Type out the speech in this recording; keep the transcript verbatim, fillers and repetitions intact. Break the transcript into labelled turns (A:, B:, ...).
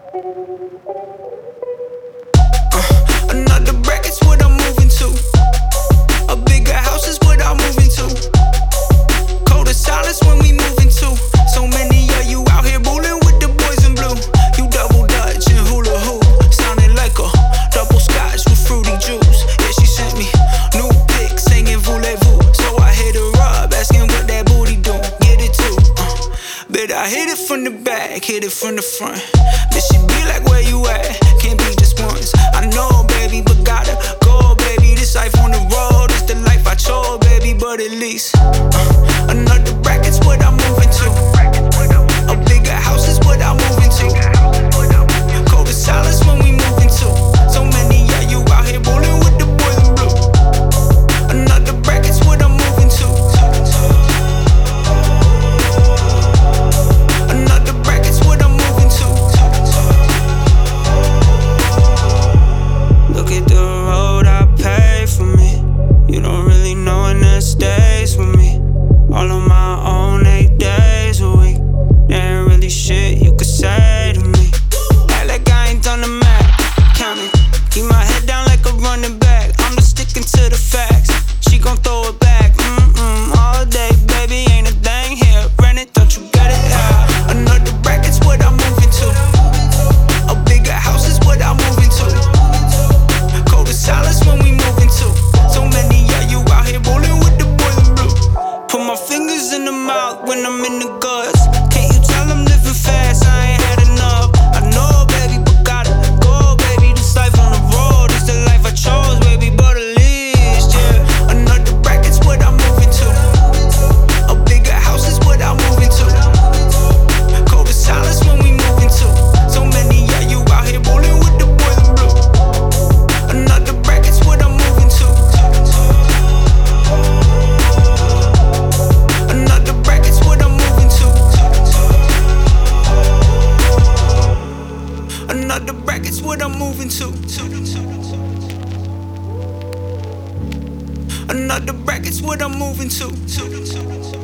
A: Uh, another bracket's what I'm moving to. A bigger house is what I'm moving to. Colder silence when we moving to. So many of you out here ruling with the boys in blue. You double dutch and hula hoop, sounding like a double scotch with fruity juice. Yeah, she sent me new pics singing voulez-vous. So I hit her up asking what that booty do. Get it too. Uh, bet I hit it from the back, hit it from the front. Bitch, she be like, where you at? Can't be just once. I know, baby, but gotta go, baby. This life on the road is the life I chose, baby. But at least uh, another bracket's what I'm moving to. A bigger house is what I'm moving to. Colder silence when we moving to. So many of you out here rolling with the boys in blue. Another bracket's what I'm moving to. Another bracket's what I'm moving to. Look at the road I paved for me. You don't really know when that stays with me. All on my own, eight days a week. There ain't really shit you could say to me. Act like I ain't done the math, counting. Keep my head down like a running back. I'm just sticking to the facts. She gon' throw it back, mm-mm, all day, baby. Ain't a thing here, rent it, don't you get it? Yeah. Another bracket's what I'm moving to. A bigger house is what I'm moving to. Colder silence when we moving to. So many of you out here rolling with the boys in blue. Put my fingers in the mouth when I'm in the guts. Can't you tell I'm living fast? I ain't had enough. I know, baby, but gotta go, baby. This life on the road is the life I chose, baby. But at least, yeah, another bracket's what I'm moving to. A bigger house is what I'm moving to. Colder silence when we moving to. So many of you out here rolling with the boys in blue. Another bracket's what I'm moving to. Another bracket's what I'm moving to. Another bracket's what I'm moving to. Another bracket's what I'm moving to.